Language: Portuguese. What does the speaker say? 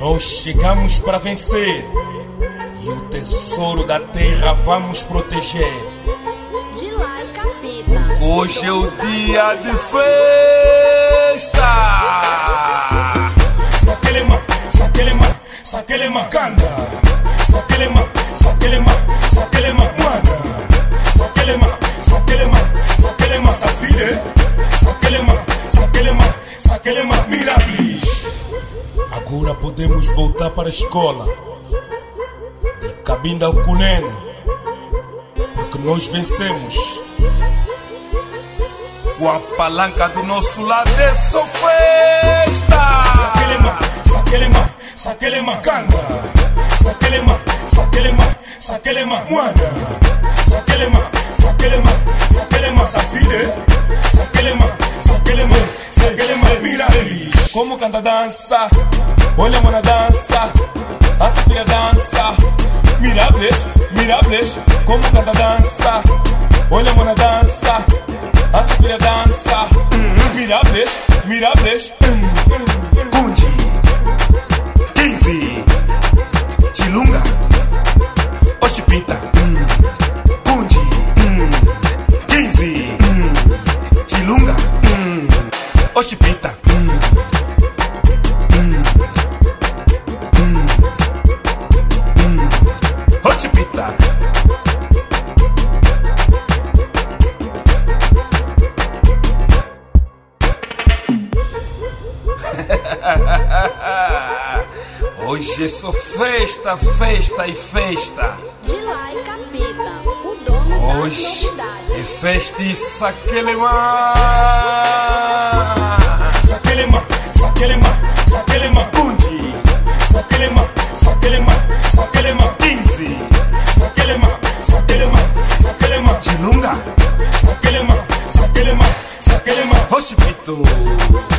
Nós chegamos para vencer e o tesouro da terra vamos proteger. De lá e capita. Hoje é o dia de festa. Saquelema, saquelema, saquelema, canta. Saquelema, saquelema, saquelema, manda. Saquelema, saquelema, saquelema, safire. Saquelema, saquelema, saquelema, mirabilis. Agora podemos voltar para a escola. De Cabinda ao Cunene, porque nós vencemos. Com a palanca do nosso lado é só festa. Saquelema, saquelema, saquelema, canta. Saquelema, saquelema, saquelema, manda. Saquelema, saquelema, saquelema, safire. Saquelema, saquelema, saquelema, mirabilis. Como canta dança, olha a mana dança, a safira dança. Mirables, mirables, como canta dança, olha a mana dança, a safira dança. Mirables, mirables. Kunji, 15, Chilunga, Oshipita. Kunji, 15, Chilunga, Oshipita. Oshipita. Hoje é só festa, festa e festa. De lá e capita. O dono Hoje das novidades. é festa e saquelema. Saquelema, saquelema, saquelema, Kunji, saquelema, saquelema, saquelema, 15, saquelema, saquelema, saquelema, Chilunga, saquelema, saquelema, saquelema, Oshipito.